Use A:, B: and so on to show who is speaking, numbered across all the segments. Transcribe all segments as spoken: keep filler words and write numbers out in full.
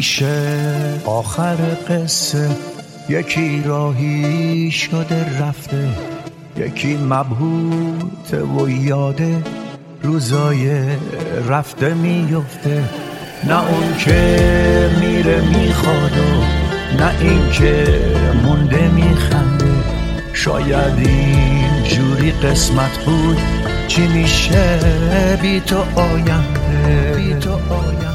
A: میشه آخر قصه؟ یکی راهی شده رفته، یکی مبهوته و یاده روزای رفته میفته. نه اون که میره میخواد و نه این که مونده میخنده. شاید این جوری قسمت بود، چی میشه بی تو آینده، بی تو آینده.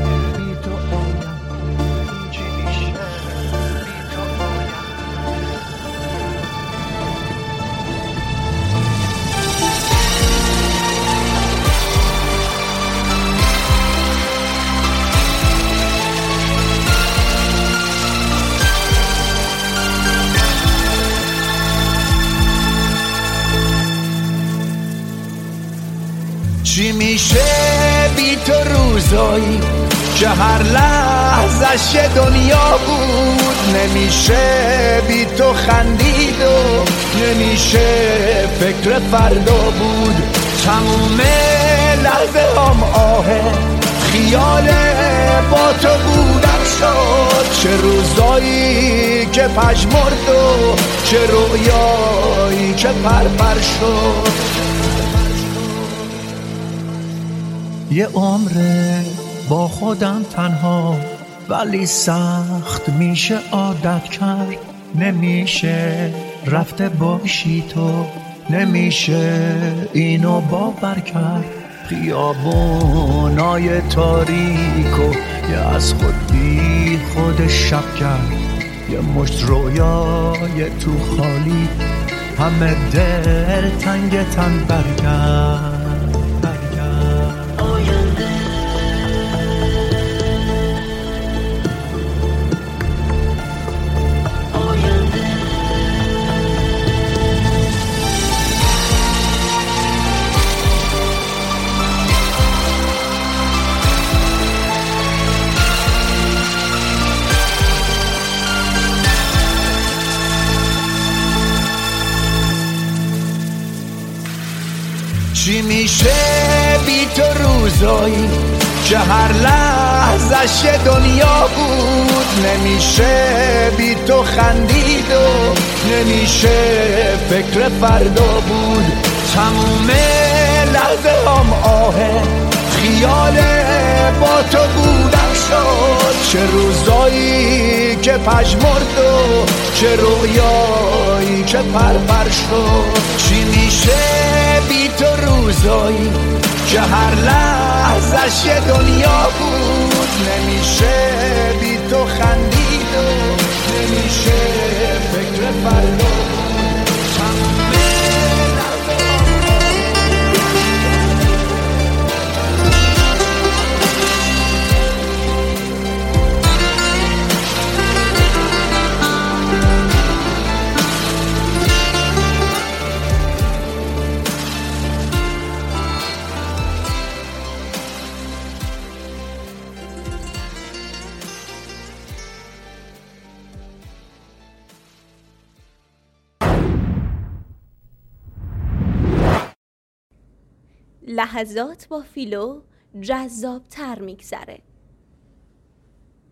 A: چی میشه بی تو روزایی که هر لحظش یه دنیا بود؟ نمیشه بی تو خندید و نمیشه فکر فردا بود. تموم لحظه هم آهه خیال با تو بودن شد. چه روزایی که پژمرد و چه رویایی که پرپر شد. یه عمره با خودم تنها، ولی سخت میشه عادت کرد. نمیشه رفته باشی تو، نمیشه اینو باور کرد. خیابونای تاریک و یه از خود بی خود شب کرد. یه مشت رویای تو خالی، همه دل تنگ تن برگرد. چی میشه بی تو روزایی که هر لحظش یه دنیا بود؟ نمیشه بی تو خندید و نمیشه فکر فردا بود. تموم لحظه هم آهه خیال با تو بودن شد. چه روزایی که پژمرد و چه رویایی که پرپر شد. چی میشه بی تو روزایی که هر لحظش یه دنیا بود؟ نمیشه بی تو خندید و نمیشه فکر فردا بود. تموم
B: لحظات با فیلو جذاب تر میگذره.